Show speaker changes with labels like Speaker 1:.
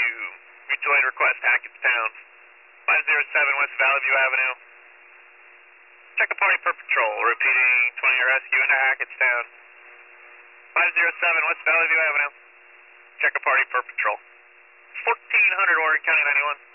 Speaker 1: mutual aid request, Hackettstown, 507 West Valley View Avenue. Check a party per patrol, repeating 20 rescue into Hackettstown, 507 West Valley View Avenue. Check a party per patrol. 1400 Oregon County 91.